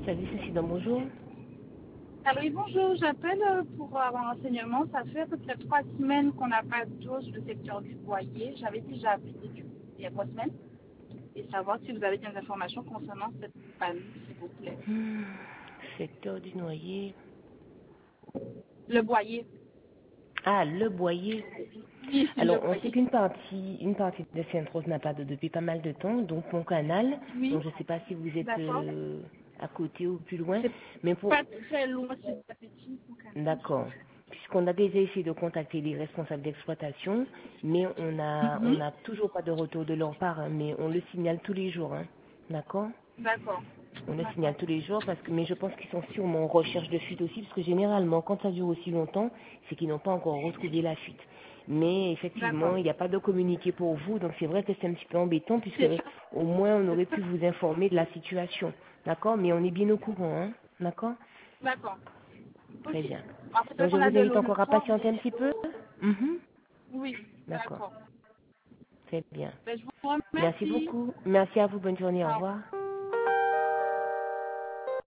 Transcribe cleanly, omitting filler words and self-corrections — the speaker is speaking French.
Service incident, bonjour. Alors oui, bonjour, j'appelle pour avoir un renseignement. Ça fait à peu près 3 semaines qu'on n'a pas d'eau sur le secteur du Boyer. J'avais déjà appelé il y a 3 semaines et savoir si vous avez des informations concernant cette panne, s'il vous plaît. Secteur du Noyer. Le Boyer. Ah, le Boyer. Oui, le Alors, on sait Boyer. qu'une partie de Sainte-Rose n'a pas d'eau depuis pas mal de temps, donc mon canal. Oui, Donc, je ne sais pas si vous êtes d'accord. à côté ou plus loin, C'est mais pour... pas très loin, c'est pas petit, mon canal. D'accord. Puisqu'on a déjà essayé de contacter les responsables d'exploitation, mais on Mhm. n'a toujours pas de retour de leur part, hein, mais on le signale tous les jours, hein. D'accord? D'accord. On le D'accord. signale tous les jours mais je pense qu'ils sont sûrement en recherche de fuite aussi, parce que généralement, quand ça dure aussi longtemps, c'est qu'ils n'ont pas encore retrouvé la fuite. Mais effectivement, D'accord. il n'y a pas de communiqué pour vous, donc c'est vrai que c'est un petit peu embêtant, puisque C'est ça. au moins on aurait C'est ça. pu vous informer de la situation. D'accord? Mais on est bien au courant, hein? D'accord? D'accord. Ok. Très bien. En fait, c'est Donc je qu'on vous a de invite l'eau encore le à soir, patienter mais... un petit peu. Mhm. Oui, D'accord. d'accord. Très bien. Ben, je vous Merci remercie. beaucoup. Merci à vous. Bonne journée. Au Au revoir.